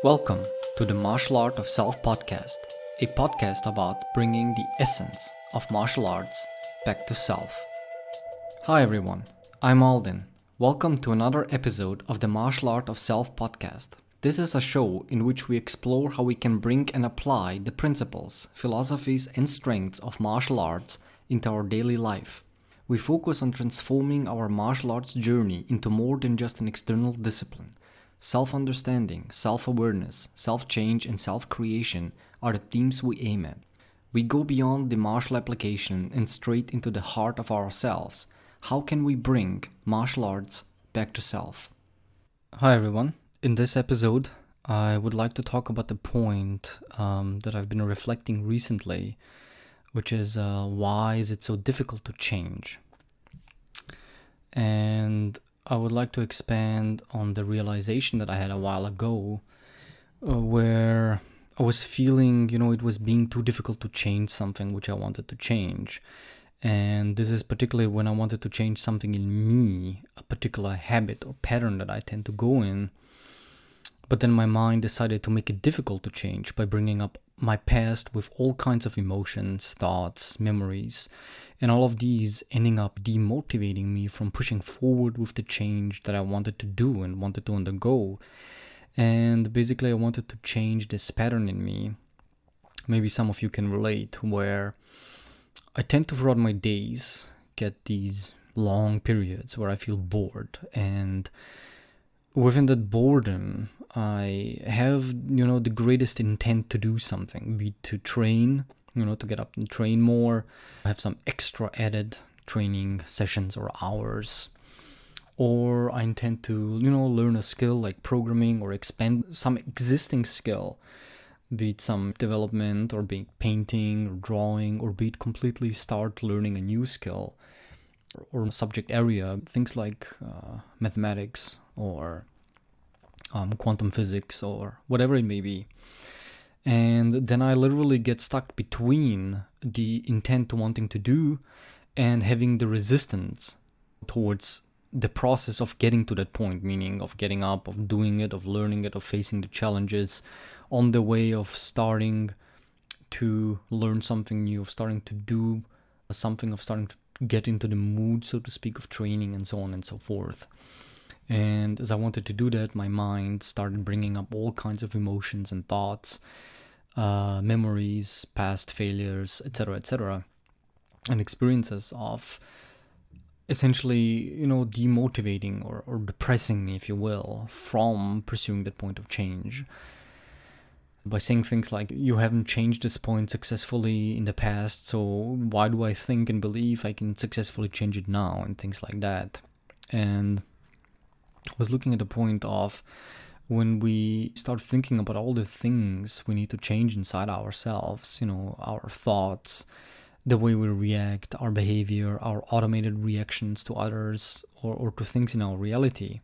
Welcome to the Martial Art of Self podcast, a podcast about bringing the essence of martial arts back to self. Hi everyone, I'm Alden. Welcome to another episode of the Martial Art of Self podcast. This is a show in which we explore how we can bring and apply the principles, philosophies, and strengths of martial arts into our daily life. We focus on transforming our martial arts journey into more than just an external discipline. Self-understanding, self-awareness, self-change, and self-creation are the themes we aim at. We go beyond the martial application and straight into the heart of ourselves. How can we bring martial arts back to self? Hi everyone. In this episode, I would like to talk about the point that I've been reflecting recently, which is why is it so difficult to change? And I would like to expand on the realization that I had a while ago where I was feeling, it was being too difficult to change something which I wanted to change. And this is particularly when I wanted to change something in me, a particular habit or pattern that I tend to go in. But then my mind decided to make it difficult to change by bringing up my past with all kinds of emotions, thoughts, memories, and all of these ending up demotivating me from pushing forward with the change that I wanted to do and wanted to undergo. And basically I wanted to change this pattern in me. Maybe some of you can relate, where I tend to throughout my days get these long periods where I feel bored, and within that boredom, I have, the greatest intent to do something, be it to train, to get up and train more, have some extra added training sessions or hours, or I intend to, learn a skill like programming or expand some existing skill, be it some development or be it painting or drawing, or be it completely start learning a new skill or subject area, things like mathematics or quantum physics or whatever it may be. And then I literally get stuck between the intent to wanting to do and having the resistance towards the process of getting to that point, meaning of getting up, of doing it, of learning it, of facing the challenges on the way of starting to learn something new, of starting to do something, of starting to get into the mood, so to speak, of training and so on and so forth. And as I wanted to do that, my mind started bringing up all kinds of emotions and thoughts, memories, past failures, etc., and experiences of essentially, demotivating or depressing me, if you will, from pursuing that point of change. By saying things like, you haven't changed this point successfully in the past, so why do I think and believe I can successfully change it now, and things like that. And I was looking at the point of when we start thinking about all the things we need to change inside ourselves, our thoughts, the way we react, our behavior, our automated reactions to others or to things in our reality.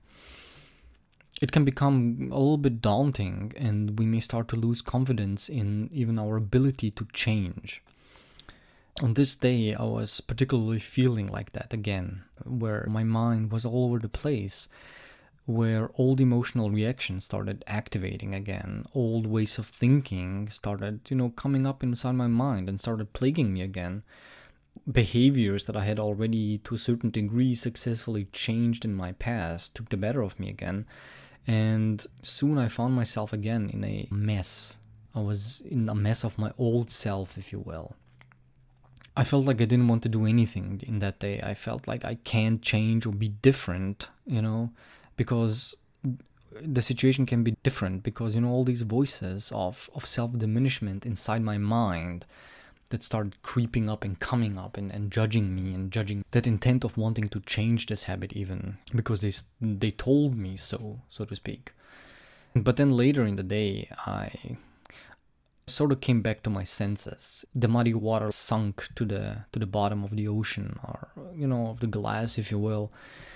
It can become a little bit daunting, and we may start to lose confidence in even our ability to change. On this day, I was particularly feeling like that again, where my mind was all over the place, where old emotional reactions started activating again, old ways of thinking started, coming up inside my mind and started plaguing me again. Behaviors that I had already, to a certain degree, successfully changed in my past took the better of me again. And soon I found myself again in a mess. I was in a mess of my old self, if you will. I felt like I didn't want to do anything in that day. I felt like I can't change or be different, because the situation can be different, because, all these voices of self-diminishment inside my mind that started creeping up and coming up and judging me and judging that intent of wanting to change this habit, even because they told me so to speak. But then later in the day, I sort of came back to my senses. The muddy water sunk to the bottom of the ocean, or of the glass, if you will.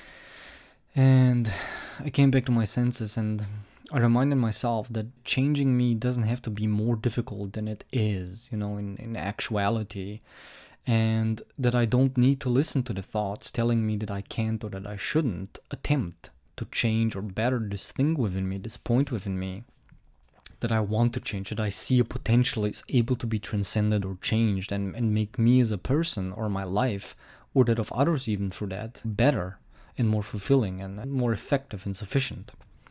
And I came back to my senses, and I reminded myself that changing me doesn't have to be more difficult than it is, in actuality. And that I don't need to listen to the thoughts telling me that I can't or that I shouldn't attempt to change or better this thing within me, this point within me. that I want to change, that I see a potential is able to be transcended or changed and make me as a person or my life or that of others even through that better and more fulfilling and more effective and sufficient.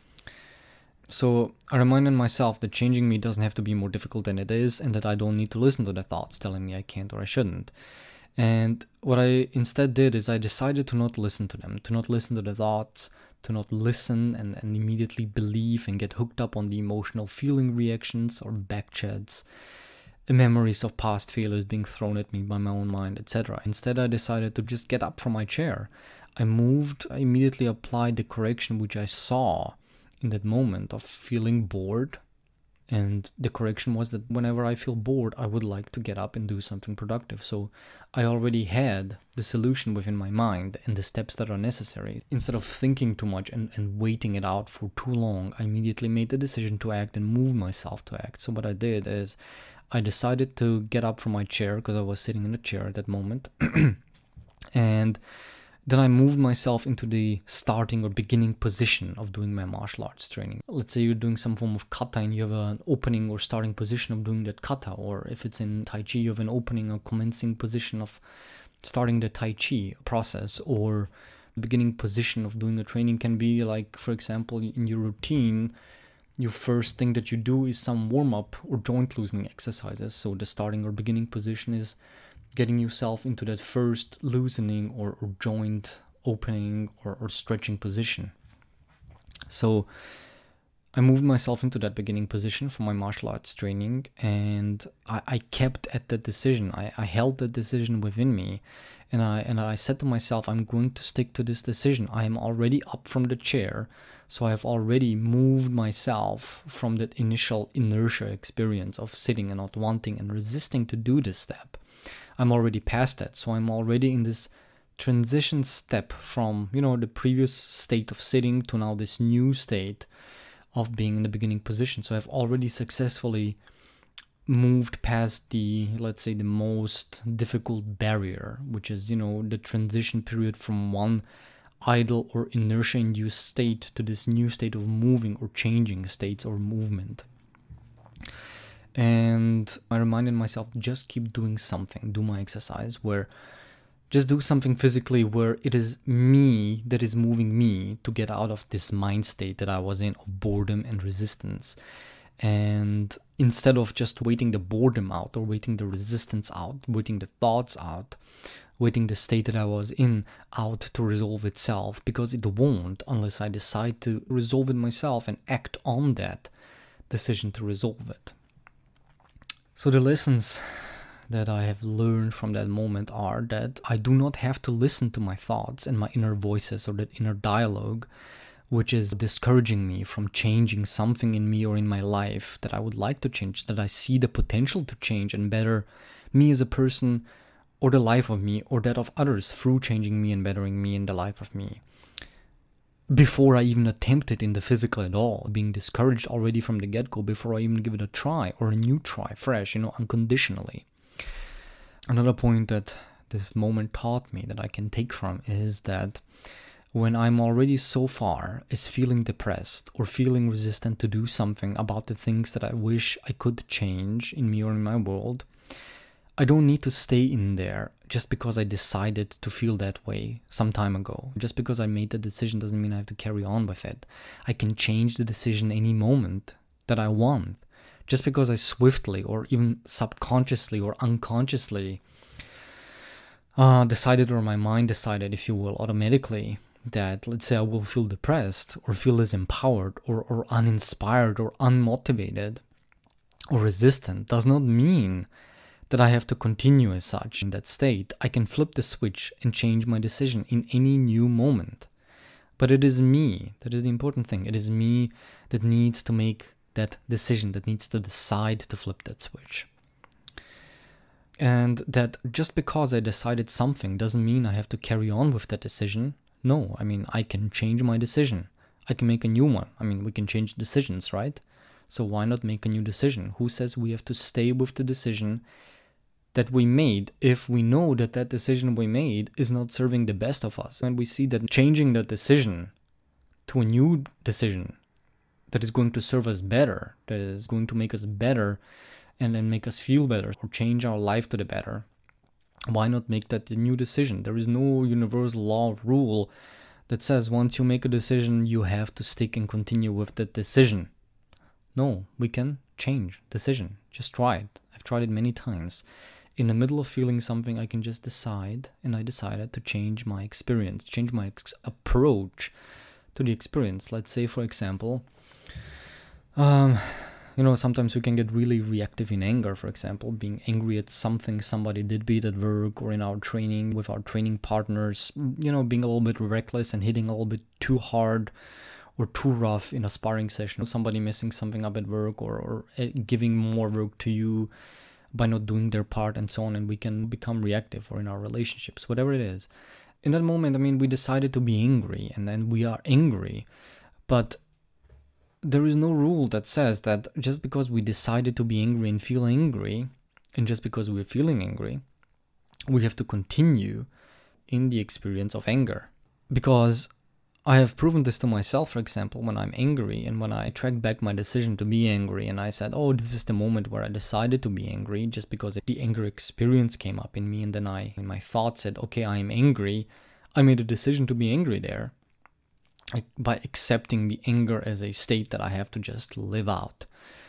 So I reminded myself that changing me doesn't have to be more difficult than it is, and that I don't need to listen to the thoughts telling me I can't or I shouldn't. And what I instead did is I decided to not listen to them, to not listen to the thoughts, to not listen and immediately believe and get hooked up on the emotional feeling reactions or backchats, memories of past failures being thrown at me by my own mind, etc. Instead, I decided to just get up from my chair. I immediately applied the correction which I saw in that moment of feeling bored. And the correction was that whenever I feel bored, I would like to get up and do something productive. So I already had the solution within my mind and the steps that are necessary. Instead of thinking too much and waiting it out for too long, I immediately made the decision to act and move myself to act. So what I did is I decided to get up from my chair because I was sitting in a chair at that moment. And then I moved myself into the starting or beginning position of doing my martial arts training. Let's say you're doing some form of kata and you have an opening or starting position of doing that kata, or if it's in Tai Chi, you have an opening or commencing position of starting the Tai Chi process, or beginning position of doing a training can be like, for example, in your routine, your first thing that you do is some warm-up or joint loosening exercises. So the starting or beginning position is getting yourself into that first loosening or joint opening or stretching position. So I moved myself into that beginning position for my martial arts training, and I kept at that decision. I held that decision within me, and I said to myself, I'm going to stick to this decision. I am already up from the chair, so I have already moved myself from that initial inertia experience of sitting and not wanting and resisting to do this step. I'm already past that, so I'm already in this transition step from, the previous state of sitting to now this new state of being in the beginning position. So I've already successfully moved past the, let's say, the most difficult barrier, which is, the transition period from one idle or inertia-induced state to this new state of moving or changing states or movement. And I reminded myself, just keep doing something, do my exercise, where just do something physically where it is me that is moving me to get out of this mind state that I was in of boredom and resistance. And instead of just waiting the boredom out or waiting the resistance out, waiting the thoughts out, waiting the state that I was in out to resolve itself, because it won't unless I decide to resolve it myself and act on that decision to resolve it. So the lessons that I have learned from that moment are that I do not have to listen to my thoughts and my inner voices or that inner dialogue, which is discouraging me from changing something in me or in my life that I would like to change, that I see the potential to change and better me as a person or the life of me or that of others through changing me and bettering me in the life of me. Before I even attempt it in the physical at all, being discouraged already from the get-go before I even give it a try or a new try, fresh, unconditionally. Another point that this moment taught me that I can take from is that when I'm already so far as feeling depressed or feeling resistant to do something about the things that I wish I could change in me or in my world, I don't need to stay in there just because I decided to feel that way some time ago. Just because I made the decision doesn't mean I have to carry on with it. I can change the decision any moment that I want. Just because I swiftly or even subconsciously or unconsciously decided, or my mind decided, if you will, automatically, that let's say I will feel depressed or feel disempowered or uninspired or unmotivated or resistant, does not mean that I have to continue as such in that state. I can flip the switch and change my decision in any new moment. But it is me, that is the important thing. It is me that needs to make that decision, that needs to decide to flip that switch. And that just because I decided something doesn't mean I have to carry on with that decision. No, I can change my decision. I can make a new one. We can change decisions, right? So why not make a new decision? Who says we have to stay with the decision that we made if we know that that decision we made is not serving the best of us? And we see that changing that decision to a new decision that is going to serve us better, that is going to make us better and then make us feel better or change our life to the better, why not make that a new decision? There is no universal law or rule that says once you make a decision, you have to stick and continue with that decision. No, we can change decision. Just try it. I've tried it many times. In the middle of feeling something, I can just decide, and I decided to change my experience, change my approach to the experience. Let's say, for example, sometimes we can get really reactive in anger, for example, being angry at something somebody did be at work or in our training with our training partners, being a little bit reckless and hitting a little bit too hard or too rough in a sparring session, somebody messing something up at work or giving more work to you by not doing their part and so on, and we can become reactive, or in our relationships, whatever it is. In that moment, we decided to be angry, and then we are angry, but there is no rule that says that just because we decided to be angry and feel angry, and just because we're feeling angry, we have to continue in the experience of anger. Because I have proven this to myself, for example, when I'm angry and when I track back my decision to be angry and I said, oh, this is the moment where I decided to be angry just because the anger experience came up in me, and then in my thought said, okay, I am angry. I made a decision to be angry there by accepting the anger as a state that I have to just live out.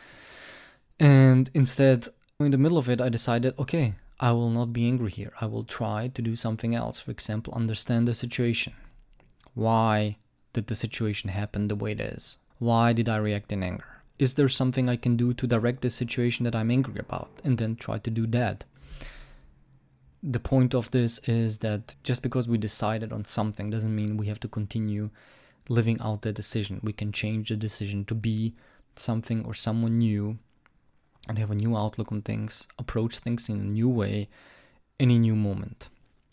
And instead, in the middle of it, I decided, okay, I will not be angry here. I will try to do something else. For example, understand the situation. Why did the situation happen the way it is? Why did I react in anger? Is there something I can do to direct the situation that I'm angry about? And then try to do that. The point of this is that just because we decided on something doesn't mean we have to continue living out that decision. We can change the decision to be something or someone new and have a new outlook on things, approach things in a new way, in a new moment.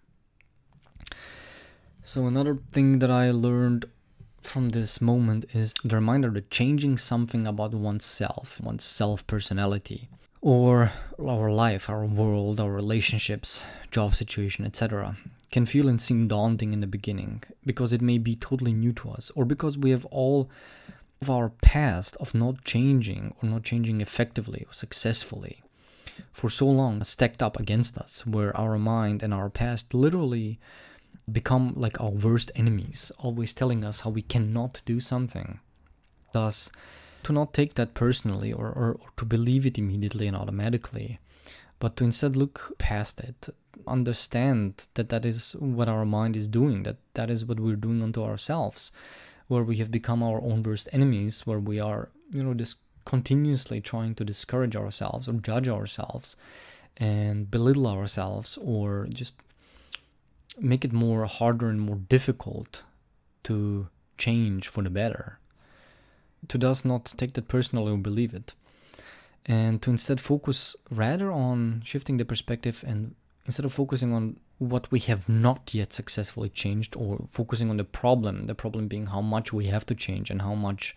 So another thing that I learned from this moment is the reminder that changing something about one's self-personality, or our life, our world, our relationships, job situation, etc., can feel and seem daunting in the beginning because it may be totally new to us, or because we have all of our past of not changing or not changing effectively or successfully for so long stacked up against us, where our mind and our past literally become like our worst enemies, always telling us how we cannot do something. Thus, to not take that personally or to believe it immediately and automatically, but to instead look past it, understand that that is what our mind is doing, that is what we're doing unto ourselves, where we have become our own worst enemies, where we are, just continuously trying to discourage ourselves or judge ourselves and belittle ourselves, or just make it more harder and more difficult to change for the better. To thus not take that personally or believe it, and to instead focus rather on shifting the perspective, and instead of focusing on what we have not yet successfully changed, or focusing on the problem being how much we have to change and how much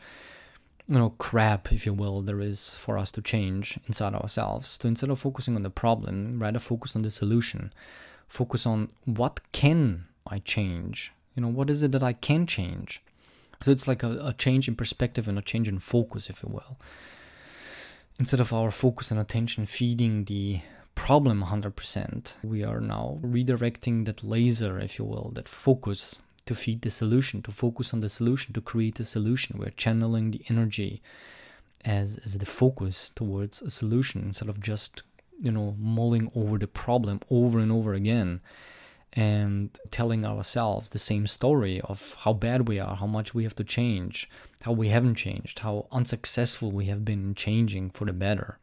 crap, if you will, there is for us to change inside ourselves, to instead of focusing on the problem, rather focus on the solution. Focus on what can I change? What is it that I can change? So it's like a change in perspective and a change in focus, if you will. Instead of our focus and attention feeding the problem 100%, we are now redirecting that laser, if you will, that focus to feed the solution, to focus on the solution, to create a solution. We're channeling the energy as the focus towards a solution, instead of just mulling over the problem over and over again and telling ourselves the same story of how bad we are, how much we have to change, how we haven't changed, how unsuccessful we have been in changing for the better.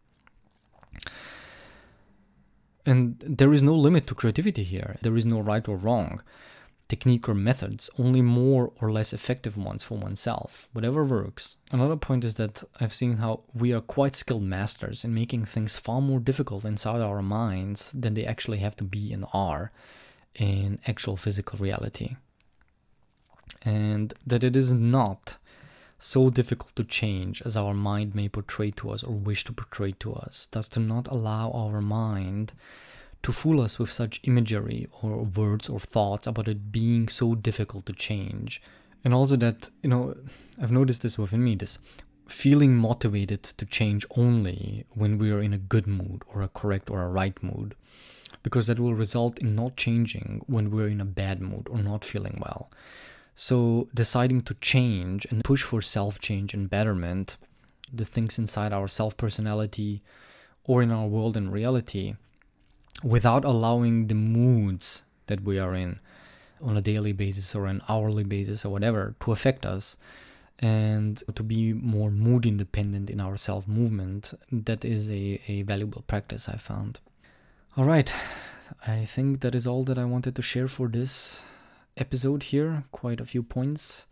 And there is no limit to creativity here. There is no right or wrong technique or methods, only more or less effective ones for oneself, whatever works. Another point is that I've seen how we are quite skilled masters in making things far more difficult inside our minds than they actually have to be and are in actual physical reality. And that it is not so difficult to change as our mind may portray to us or wish to portray to us. Thus, to not allow our mind to fool us with such imagery or words or thoughts about it being so difficult to change. And also that, I've noticed this within me, this feeling motivated to change only when we are in a good mood or a correct or a right mood, because that will result in not changing when we're in a bad mood or not feeling well. So deciding to change and push for self-change and betterment, the things inside our self-personality or in our world and reality, without allowing the moods that we are in on a daily basis or an hourly basis or whatever to affect us, and to be more mood independent in our self-movement, that is a valuable practice I found. All right, I think that is all that I wanted to share for this episode here. Quite a few points.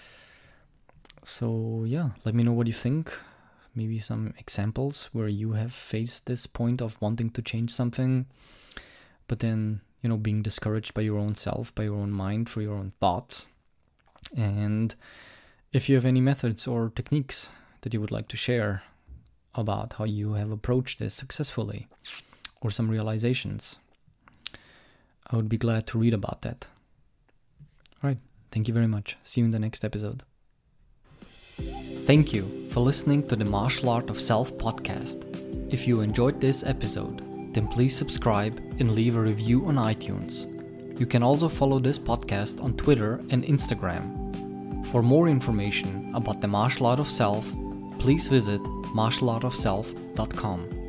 So yeah, let me know what you think. Maybe some examples where you have faced this point of wanting to change something, but then, being discouraged by your own self, by your own mind, for your own thoughts. And if you have any methods or techniques that you would like to share about how you have approached this successfully, or some realizations, I would be glad to read about that. All right, thank you very much. See you in the next episode. Thank you for listening to the Martial Art of Self podcast. If you enjoyed this episode, then please subscribe and leave a review on iTunes. You can also follow this podcast on Twitter and Instagram. For more information about the Martial Art of Self, please visit martialartofself.com.